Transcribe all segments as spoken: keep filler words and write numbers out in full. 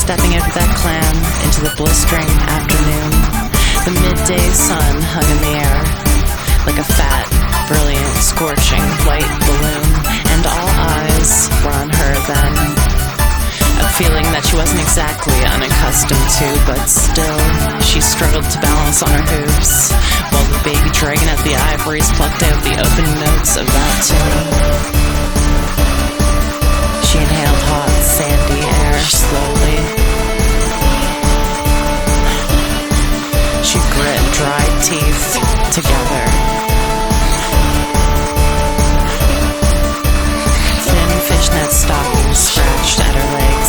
stepping out of that clam into the blistering afternoon. The midday sun hung in the air like a fat, brilliant, scorching white balloon, and all eyes were on her then. A feeling that she wasn't exactly unaccustomed to, but still she struggled to balance on her hooves, while the baby dragon at the ivories plucked out the opening notes of that tune. She inhaled hot, sandy air slowly. She grit dry teeth together. Thin fishnet stockings scratched at her legs.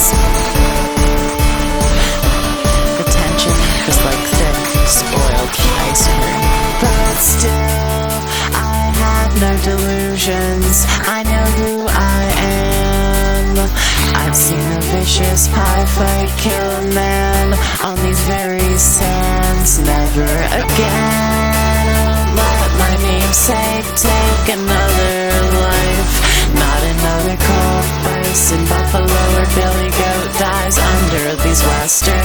The tension was like thick, spoiled ice cream. But still, I have no delusions. I know who I am. I've seen a vicious pie fight kill a man on these very sands. Never again. I won't let my namesake take another life. Not another cold person, buffalo or billy goat dies under these western